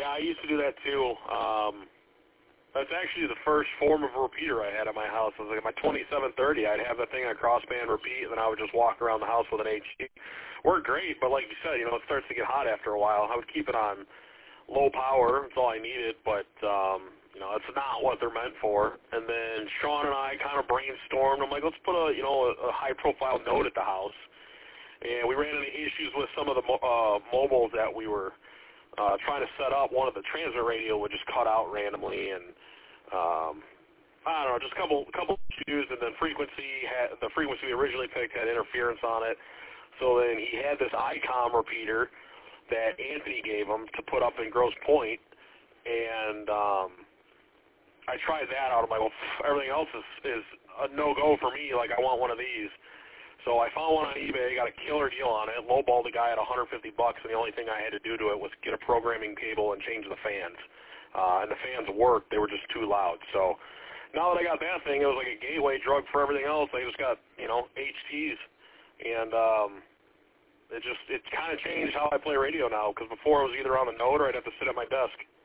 Yeah, I used to do that too. That's actually the first form of a repeater I had at my house. It was like my 2730. I'd have that thing on crossband repeat, and then I would just walk around the house with an HD. Worked great, but like you said, it starts to get hot after a while. I would keep it on low power. That's all I needed, but it's not what they're meant for. And then Sean and I kind of brainstormed. I'm like, let's put a high-profile note at the house. And we ran into issues with some of the mobiles that we were trying to set up. One of the transmit radio would just cut out randomly, and I don't know, just a couple issues. And then the frequency we originally picked had interference on it. So then he had this ICOM repeater that Anthony gave him to put up in Grosse Pointe, and I tried that out. I'm like, well, everything else is a no-go for me. Like, I want one of these. So I found one on eBay, got a killer deal on it, lowballed the guy at $150, and the only thing I had to do to it was get a programming cable and change the fans. And the fans worked. They were just too loud. So now that I got that thing, it was like a gateway drug for everything else. I just got, HTs. And it kind of changed how I play radio now, because before it was either on the note or I'd have to sit at my desk.